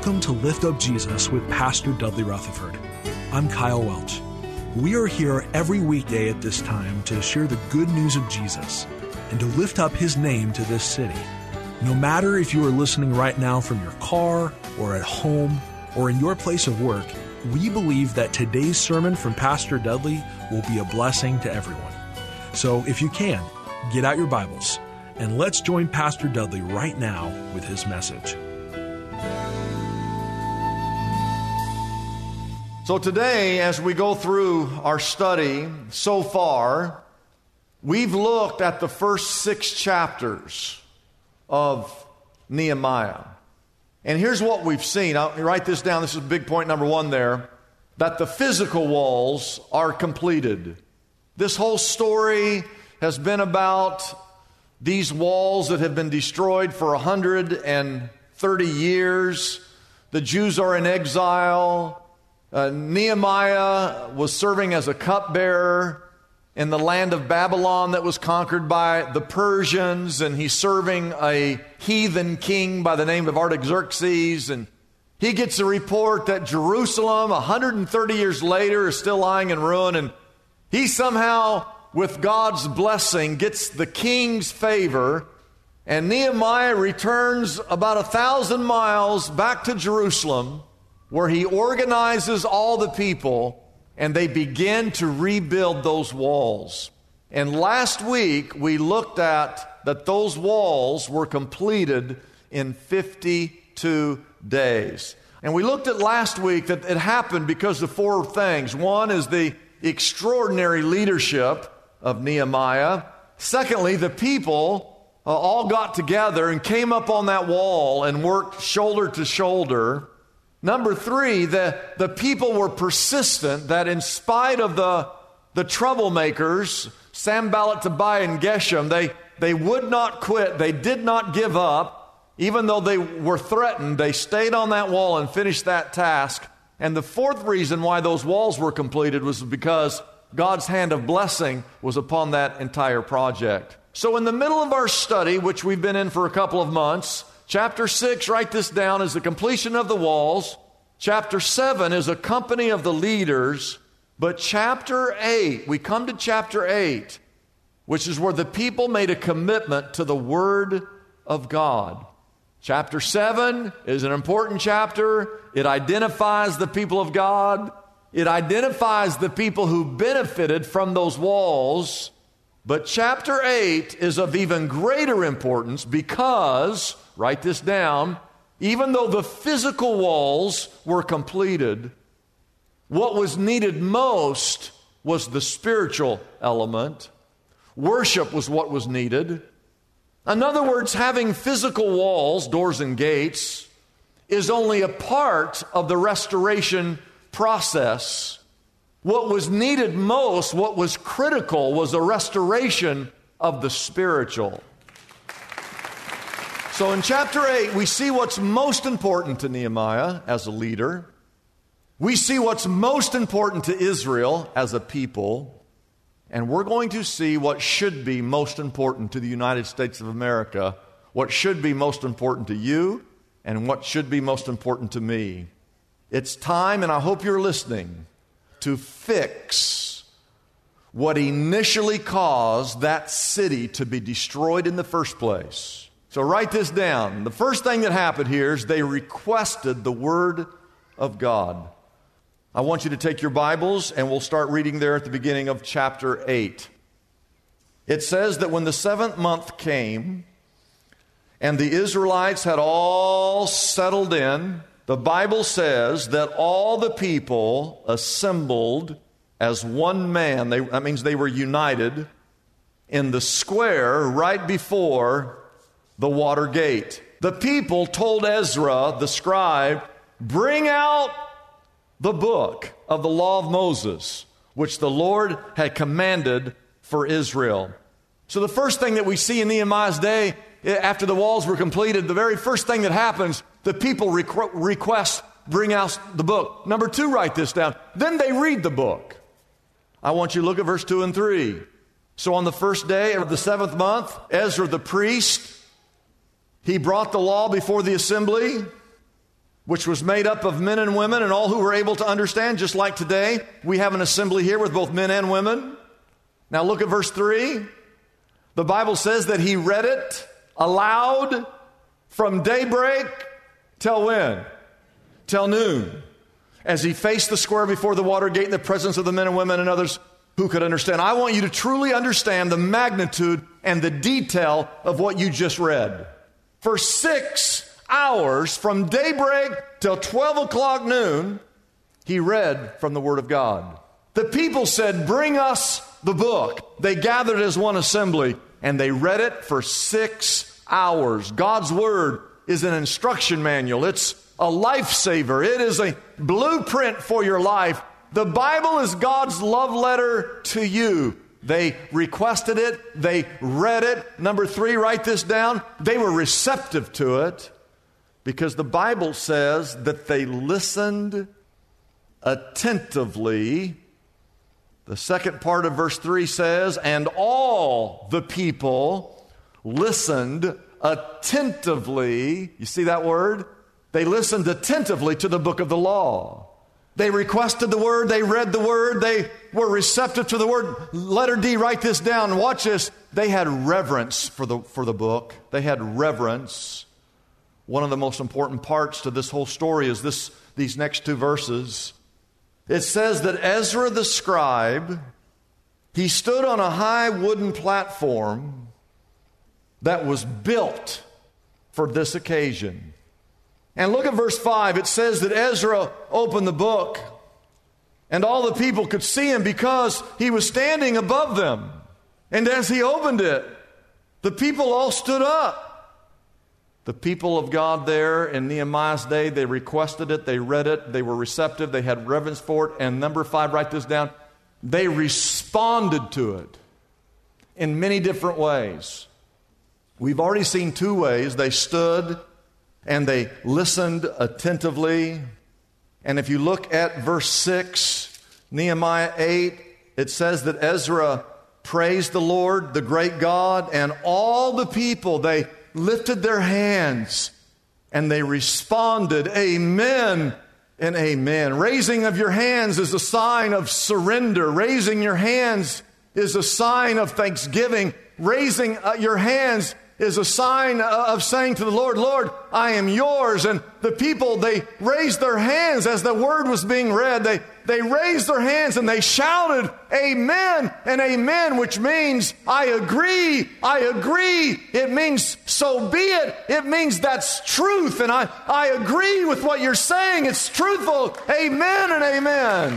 Welcome to Lift Up Jesus with Pastor Dudley Rutherford. I'm Kyle Welch. We are here every weekday at this time to share the good news of Jesus and to lift up His name to this city. No matter if you are listening right now from your car or at home or in your place of work, we believe that today's sermon from Pastor Dudley will be a blessing to everyone. So if you can, get out your Bibles and let's join Pastor Dudley right now with his message. So today, as we go through our study so far, we've looked at the first 6 chapters of Nehemiah. And here's what we've seen. I'll write this down. This is big point number 1 there. That the physical walls are completed. This whole story has been about these walls that have been destroyed for 130 years. The Jews are in exile. Nehemiah was serving as a cupbearer in the land of Babylon that was conquered by the Persians, and he's serving a heathen king by the name of Artaxerxes, and he gets a report that Jerusalem, 130 years later, is still lying in ruin, and he somehow, with God's blessing, gets the king's favor, and Nehemiah returns about 1,000 miles back to Jerusalem, where he organizes all the people, and they begin to rebuild those walls. And last week, we looked at that those walls were completed in 52 days. And we looked at last week that it happened because of 4 things. One is the extraordinary leadership of Nehemiah. Secondly, the people all got together and came up on that wall and worked shoulder to shoulder. Number 3, the people were persistent, that in spite of the troublemakers, Sanballat, Tobiah, and Geshem, they would not quit. They did not give up. Even though they were threatened, they stayed on that wall and finished that task. And the 4th reason why those walls were completed was because God's hand of blessing was upon that entire project. So in the middle of our study, which we've been in for a couple of months, Chapter 6, write this down, is the completion of the walls. Chapter 7 is a company of the leaders. But chapter 8, we come to chapter 8, which is where the people made a commitment to the Word of God. Chapter 7 is an important chapter. It identifies the people of God. It identifies the people who benefited from those walls. But chapter 8 is of even greater importance because, write this down, even though the physical walls were completed, what was needed most was the spiritual element. Worship was what was needed. In other words, having physical walls, doors and gates, is only a part of the restoration process. What was needed most, what was critical, was a restoration of the spiritual. So in chapter 8, we see what's most important to Nehemiah as a leader. We see what's most important to Israel as a people. And we're going to see what should be most important to the United States of America, what should be most important to you, and what should be most important to me. It's time, and I hope you're listening, to fix what initially caused that city to be destroyed in the first place. So write this down. The first thing that happened here is they requested the Word of God. I want you to take your Bibles, and we'll start reading there at the beginning of chapter 8. It says that when the 7th month came, and the Israelites had all settled in, the Bible says that all the people assembled as one man. That means they were united in the square right before the water gate. The people told Ezra, the scribe, bring out the book of the law of Moses, which the Lord had commanded for Israel. So the first thing that we see in Nehemiah's day, after the walls were completed, the very first thing that happens, the people request, bring out the book. Number 2, write this down. Then they read the book. I want you to look at verse 2 and 3. So on the first day of the 7th month, Ezra the priest, he brought the law before the assembly. which was made up of men and women and all who were able to understand, just like today. We have an assembly here with both men and women. Now look at verse 3. The Bible says that he read it aloud from daybreak till when? Till noon. As he faced the square before the water gate in the presence of the men and women and others who could understand. I want you to truly understand the magnitude and the detail of what you just read. For 6 hours, from daybreak till 12 o'clock noon, he read from the Word of God. The people said, "Bring us the book." They gathered as one assembly, and they read it for 6 hours. God's Word is an instruction manual. It's a lifesaver. It is a blueprint for your life. The Bible is God's love letter to you. They requested it. They read it. Number 3, write this down. They were receptive to it because the Bible says that they listened attentively. The second part of verse 3 says, and all the people listened attentively. You see that word? They listened attentively to the book of the law. They requested the word. They read the word. They were receptive to the word. Letter D, write this down. Watch this. They had reverence for the book. They had reverence. One of the most important parts to this whole story is these next 2 verses. It says that Ezra the scribe, he stood on a high wooden platform that was built for this occasion. And look at verse 5. It says that Ezra opened the book, and all the people could see him because he was standing above them. And as he opened it, the people all stood up. The people of God there in Nehemiah's day, they requested it, they read it, they were receptive, they had reverence for it. And number 5, write this down, they responded to it in many different ways. We've already seen 2 ways. They stood and they listened attentively. And if you look at verse 6, Nehemiah 8, it says that Ezra praised the Lord, the great God, and all the people, they lifted their hands and they responded, amen and amen. Raising of your hands is a sign of surrender. Raising your hands is a sign of thanksgiving. Raising your hands is a sign of saying to the Lord, Lord, I am yours. And the people, they raised their hands as the word was being read. They raised their hands and they shouted, amen and amen, which means, I agree, I agree. It means, so be it. It means that's truth. And I agree with what you're saying. It's truthful. Amen and amen.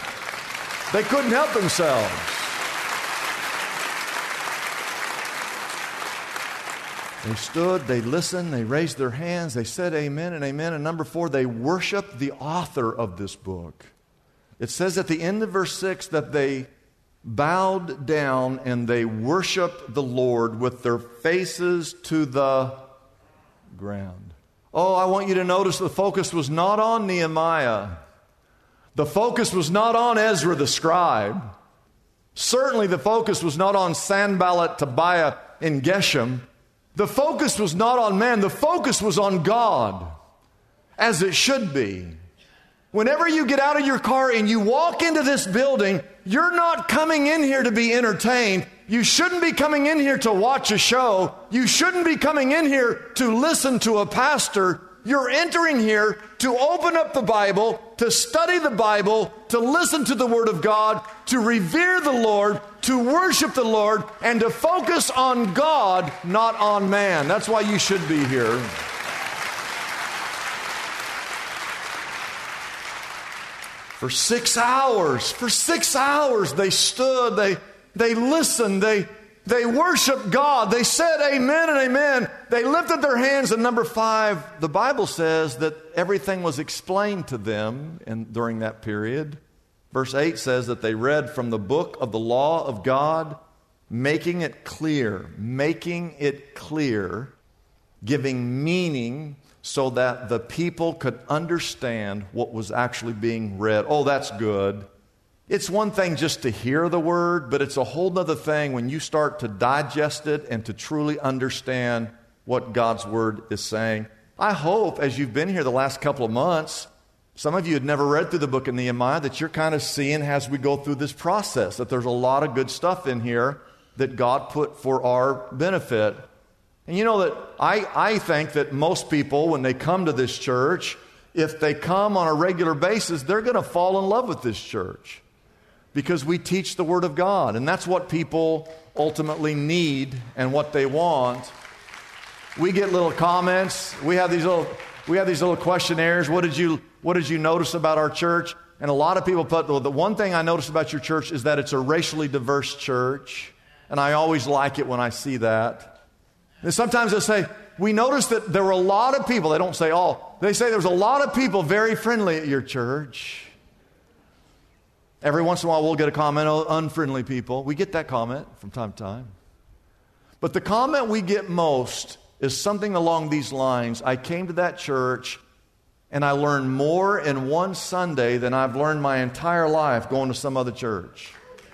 They couldn't help themselves. They stood, they listened, they raised their hands, they said amen and amen. And number 4, they worshiped the author of this book. It says at the end of verse 6 that they bowed down and they worshiped the Lord with their faces to the ground. Oh, I want you to notice the focus was not on Nehemiah. The focus was not on Ezra the scribe. Certainly the focus was not on Sanballat, Tobiah, and Geshem. The focus was not on man. The focus was on God, as it should be. Whenever you get out of your car and you walk into this building, you're not coming in here to be entertained. You shouldn't be coming in here to watch a show. You shouldn't be coming in here to listen to a pastor. You're entering here to open up the Bible, to study the Bible, to listen to the Word of God, to revere the Lord, to worship the Lord, and to focus on God, not on man. That's why you should be here. For 6 hours they stood, they listened, they worshiped God. They said amen and amen. They lifted their hands. And number 5, the Bible says that everything was explained to them during that period. Verse 8 says that they read from the book of the law of God, making it clear, giving meaning so that the people could understand what was actually being read. Oh, that's good. It's one thing just to hear the word, but it's a whole other thing when you start to digest it and to truly understand what God's word is saying. I hope as you've been here the last couple of months, some of you had never read through the book of Nehemiah, that you're kind of seeing as we go through this process, that there's a lot of good stuff in here that God put for our benefit. And you know that I think that most people, when they come to this church, if they come on a regular basis, they're going to fall in love with this church because we teach the Word of God. And that's what people ultimately need and what they want. We get little comments. We have these little questionnaires. What did you notice about our church? And a lot of people put, well, the one thing I noticed about your church is that it's a racially diverse church. And I always like it when I see that. And sometimes they say, we noticed that there were a lot of people. They don't say all. They say there was a lot of people very friendly at your church. Every once in a while we'll get a comment, oh, unfriendly people. We get that comment from time to time. But the comment we get most is something along these lines. I came to that church and I learned more in one Sunday than I've learned my entire life going to some other church.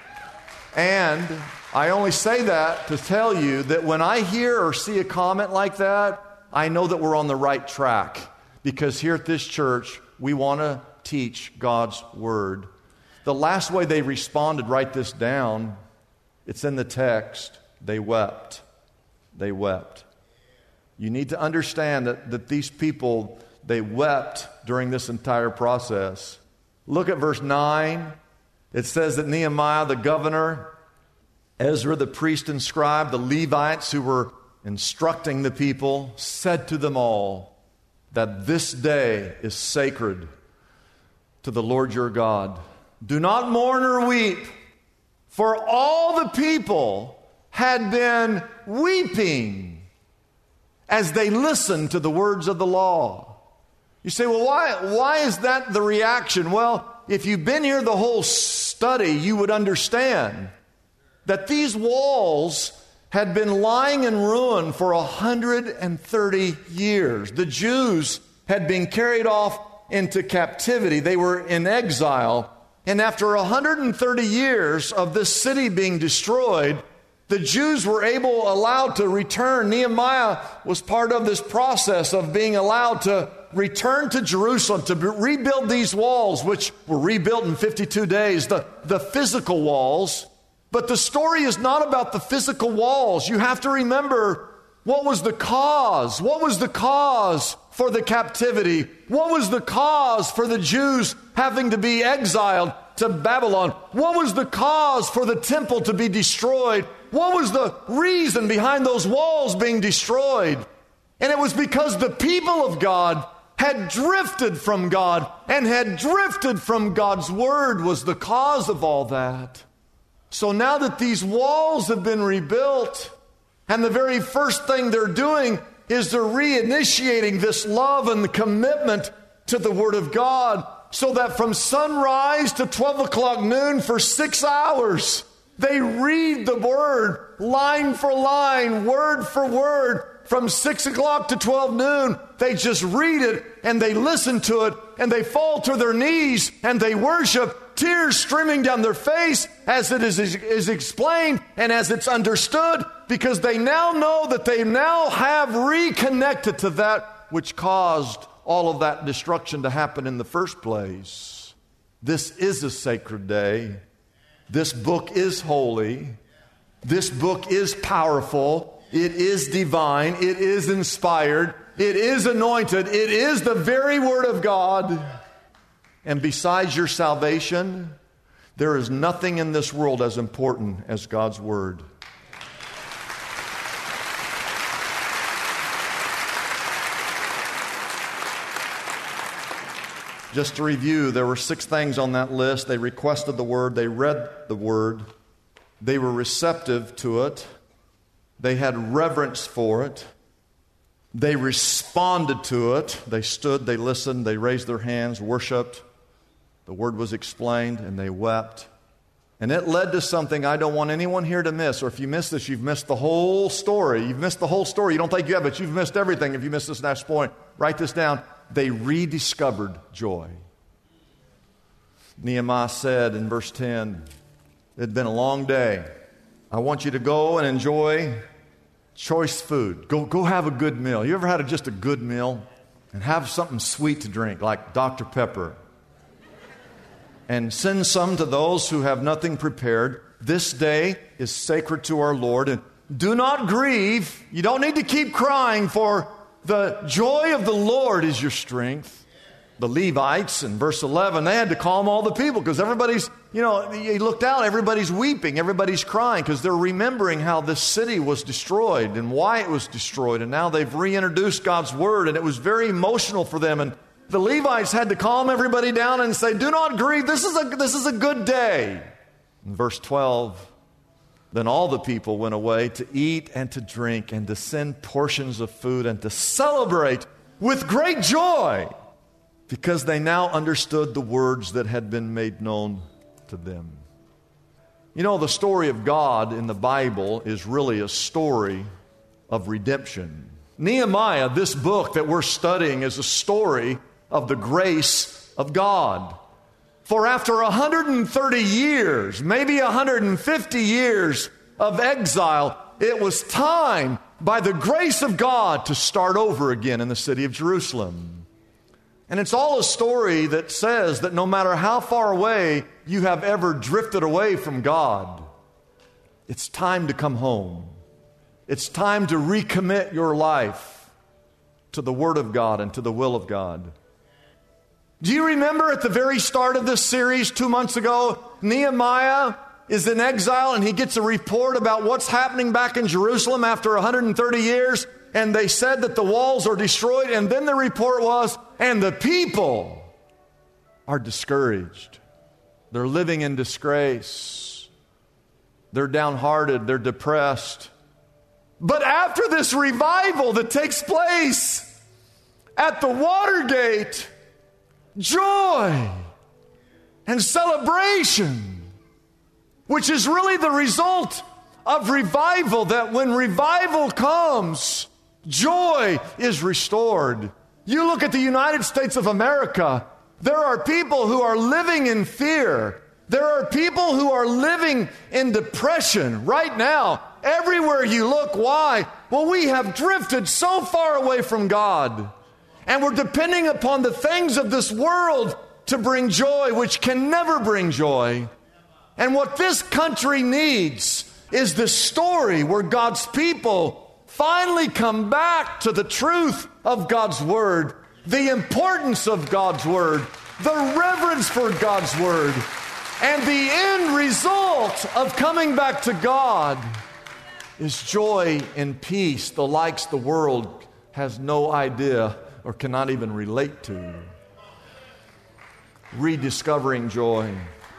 And I only say that to tell you that when I hear or see a comment like that, I know that we're on the right track. Because here at this church, we want to teach God's Word. The last way they responded, write this down, it's in the text, they wept. They wept. You need to understand that these people, they wept during this entire process. Look at verse 9. It says that Nehemiah, the governor, Ezra, the priest and scribe, the Levites who were instructing the people, said to them all that this day is sacred to the Lord your God. Do not mourn or weep, for all the people had been weeping as they listened to the words of the law. You say, well, why is that the reaction? Well, if you've been here the whole study, you would understand that these walls had been lying in ruin for 130 years. The Jews had been carried off into captivity. They were in exile. And after 130 years of this city being destroyed, the Jews were allowed to return. Nehemiah was part of this process of being allowed to return to Jerusalem, to rebuild these walls, which were rebuilt in 52 days, the physical walls. But the story is not about the physical walls. You have to remember, what was the cause? What was the cause for the captivity? What was the cause for the Jews having to be exiled to Babylon? What was the cause for the temple to be destroyed? What was the reason behind those walls being destroyed? And it was because the people of God had drifted from God, and had drifted from God's Word was the cause of all that. So now that these walls have been rebuilt, and the very first thing they're doing is they're reinitiating this love and the commitment to the Word of God, so that from sunrise to 12 o'clock noon for 6 hours, they read the Word line for line, word for word. From 6 o'clock to 12 noon, they just read it and they listen to it and they fall to their knees and they worship, tears streaming down their face as it is explained and as it's understood, because they now know that they now have reconnected to that which caused all of that destruction to happen in the first place. This is a sacred day. This book is holy. This book is powerful. It is divine. It is inspired. It is anointed. It is the very Word of God. And besides your salvation, there is nothing in this world as important as God's Word. Just to review, there were 6 things on that list. They requested the Word. They read the Word. They were receptive to it. They had reverence for it. They responded to it. They stood, they listened, they raised their hands, worshiped. The Word was explained, and they wept. And it led to something I don't want anyone here to miss. Or if you miss this, you've missed the whole story. You've missed the whole story. You don't think you have, but you've missed everything if you miss this next point. Write this down. They rediscovered joy. Nehemiah said in verse 10, it had been a long day. I want you to go and enjoy choice food. Go have a good meal. You ever had just a good meal? and have something sweet to drink, like Dr. Pepper. And send some to those who have nothing prepared. This day is sacred to our Lord. And do not grieve. You don't need to keep crying, for the joy of the Lord is your strength. The Levites, in verse 11, they had to calm all the people because everybody's, he looked out, everybody's weeping, everybody's crying because they're remembering how this city was destroyed and why it was destroyed. And now they've reintroduced God's word, and it was very emotional for them. And the Levites had to calm everybody down and say, do not grieve, this is a good day. In verse 12, then all the people went away to eat and to drink and to send portions of food and to celebrate with great joy, because they now understood the words that had been made known to them. The story of God in the Bible is really a story of redemption. Nehemiah, this book that we're studying, is a story of the grace of God. For after 130 years, maybe 150 years of exile, it was time, by the grace of God, to start over again in the city of Jerusalem. And it's all a story that says that no matter how far away you have ever drifted away from God, it's time to come home. It's time to recommit your life to the Word of God and to the will of God. Do you remember at the very start of this series 2 months ago, Nehemiah is in exile and he gets a report about what's happening back in Jerusalem after 130 years? And they said that the walls are destroyed, and then the report was, and the people are discouraged. They're living in disgrace. They're downhearted. They're depressed. But after this revival that takes place at the Watergate, joy and celebration, which is really the result of revival, that when revival comes, joy is restored. You look at the United States of America, there are people who are living in fear. There are people who are living in depression right now. Everywhere you look, why? Well, we have drifted so far away from God. And we're depending upon the things of this world to bring joy, which can never bring joy. And what this country needs is this story where God's people finally come back to the truth of God's Word, the importance of God's Word, the reverence for God's Word, and the end result of coming back to God is joy and peace, the likes the world has no idea or cannot even relate to. Rediscovering joy.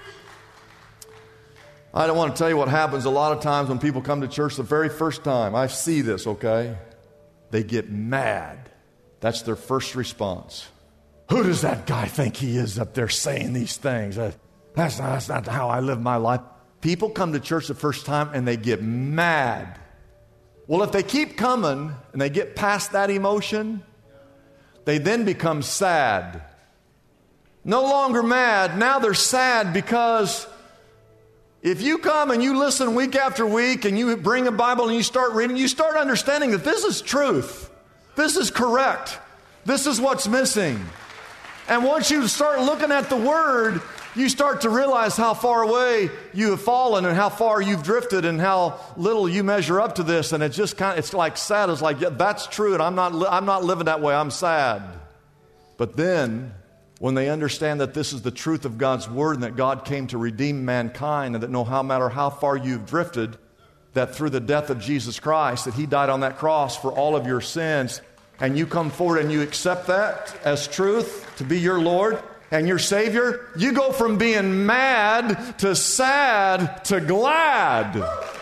I don't want to tell you what happens a lot of times when people come to church the very first time. I see this, okay? They get mad. That's their first response. Who does that guy think he is up there saying these things? That's not how I live my life. People come to church the first time and they get mad. Well, if they keep coming and they get past that emotion, they then become sad. No longer mad. Now they're sad because if you come and you listen week after week and you bring a Bible and you start reading, you start understanding that this is truth. This is correct. This is what's missing. And once you start looking at the Word, you start to realize how far away you have fallen and how far you've drifted and how little you measure up to this. And it's just it's like sad. It's like, yeah, that's true, and I'm not living that way. I'm sad. But then, when they understand that this is the truth of God's Word and that God came to redeem mankind, and that no matter how far you've drifted, that through the death of Jesus Christ, that He died on that cross for all of your sins, and you come forward and you accept that as truth to be your Lord and your Savior, you go from being mad to sad to glad.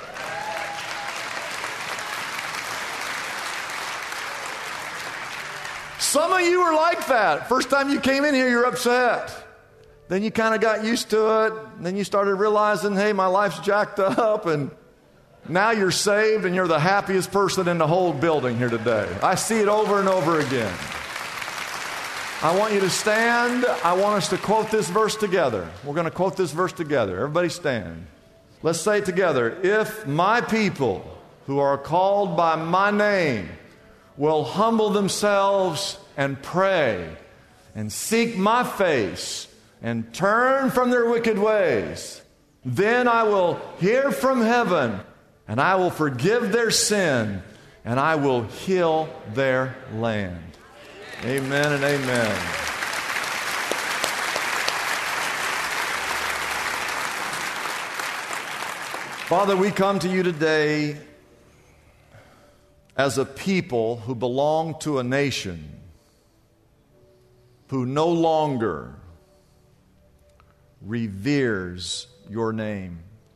Some of you are like that. First time you came in here, you're upset. Then you kind of got used to it. And then you started realizing, hey, my life's jacked up. And now you're saved and you're the happiest person in the whole building here today. I see it over and over again. I want you to stand. I want us to quote this verse together. We're going to quote this verse together. Everybody stand. Let's say it together. If my people who are called by my name will humble themselves and pray and seek my face and turn from their wicked ways, then I will hear from heaven and I will forgive their sin and I will heal their land. Amen and amen. Father, we come to you today as a people who belong to a nation who no longer reveres your name.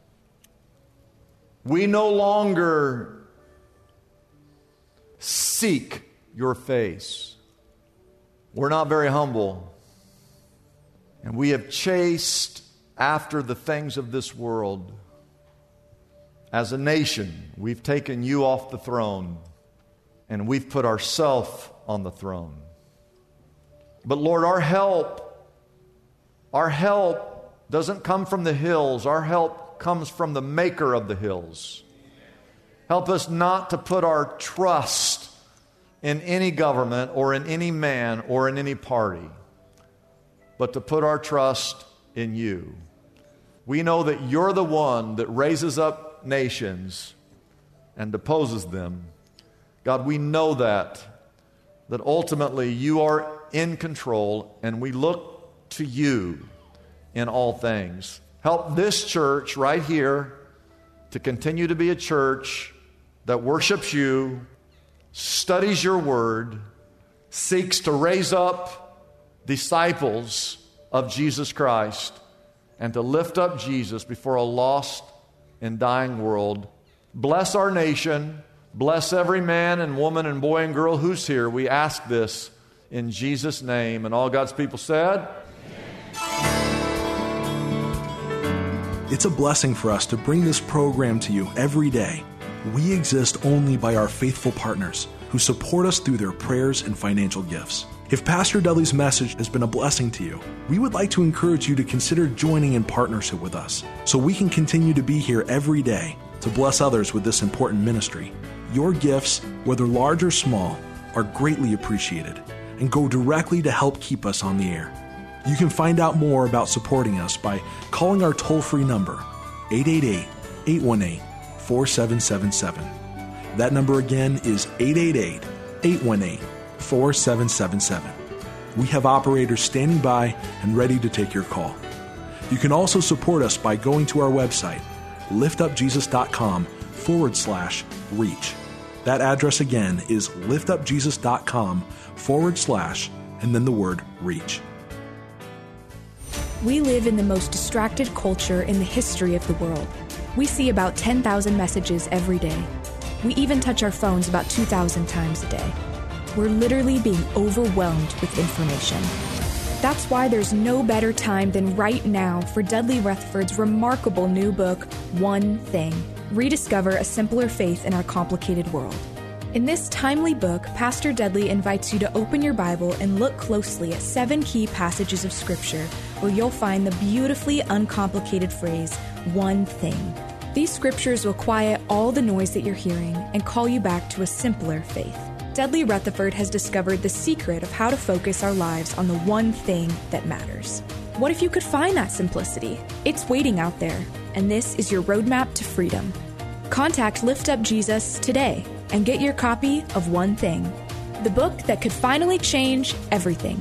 We no longer seek your face. We're not very humble, and we have chased after the things of this world. As a nation, we've taken you off the throne, and we've put ourselves on the throne. But Lord, our help doesn't come from the hills. Our help comes from the maker of the hills. Help us not to put our trust in any government or in any man or in any party, but to put our trust in you. We know that you're the one that raises up nations and deposes them. God, we know that ultimately you are in control, and we look to you in all things. Help this church right here to continue to be a church that worships you, studies your word, seeks to raise up disciples of Jesus Christ, and to lift up Jesus before a lost and dying world. Bless our nation. Bless every man and woman and boy and girl who's here. We ask this in Jesus' name. And all God's people said, It's a blessing for us to bring this program to you every day. We exist only by our faithful partners who support us through their prayers and financial gifts. If Pastor Dudley's message has been a blessing to you, we would like to encourage you to consider joining in partnership with us so we can continue to be here every day to bless others with this important ministry. Your gifts, whether large or small, are greatly appreciated and go directly to help keep us on the air. You can find out more about supporting us by calling our toll-free number, 888-818-4777. That number again is 888-818-4777. We have operators standing by and ready to take your call. You can also support us by going to our website, liftupjesus.com/reach. That address again is liftupjesus.com/ and then the word reach. We live in the most distracted culture in the history of the world. We see about 10,000 messages every day. We even touch our phones about 2,000 times a day. We're literally being overwhelmed with information. That's why there's no better time than right now for Dudley Rutherford's remarkable new book, One Thing. Rediscover a simpler faith in our complicated world. In this timely book, Pastor Dudley invites you to open your Bible and look closely at 7 key passages of Scripture where you'll find the beautifully uncomplicated phrase, one thing. These scriptures will quiet all the noise that you're hearing and call you back to a simpler faith. Dudley Rutherford has discovered the secret of how to focus our lives on the one thing that matters. What if you could find that simplicity? It's waiting out there, and this is your roadmap to freedom. Contact Lift Up Jesus today and get your copy of One Thing, the book that could finally change everything.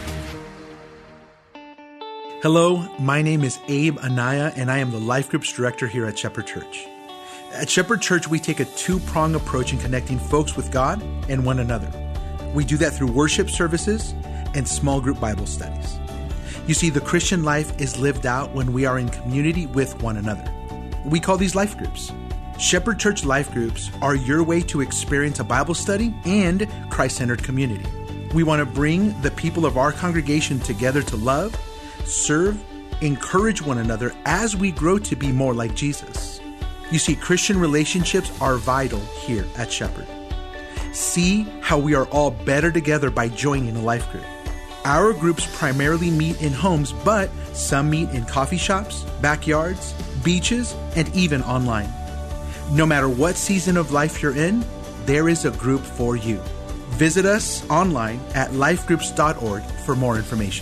Hello, my name is Abe Anaya, and I am the Life Groups Director here at Shepherd Church. At Shepherd Church, we take a two-pronged approach in connecting folks with God and one another. We do that through worship services and small group Bible studies. You see, the Christian life is lived out when we are in community with one another. We call these life groups. Shepherd Church Life Groups are your way to experience a Bible study and Christ-centered community. We want to bring the people of our congregation together to love, serve, encourage one another as we grow to be more like Jesus. You see, Christian relationships are vital here at Shepherd. See how we are all better together by joining a life group. Our groups primarily meet in homes, but some meet in coffee shops, backyards, beaches, and even online. No matter what season of life you're in, there is a group for you. Visit us online at lifegroups.org for more information.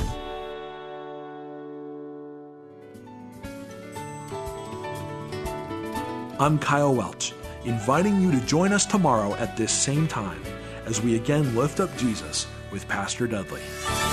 I'm Kyle Welch, inviting you to join us tomorrow at this same time as we again lift up Jesus with Pastor Dudley.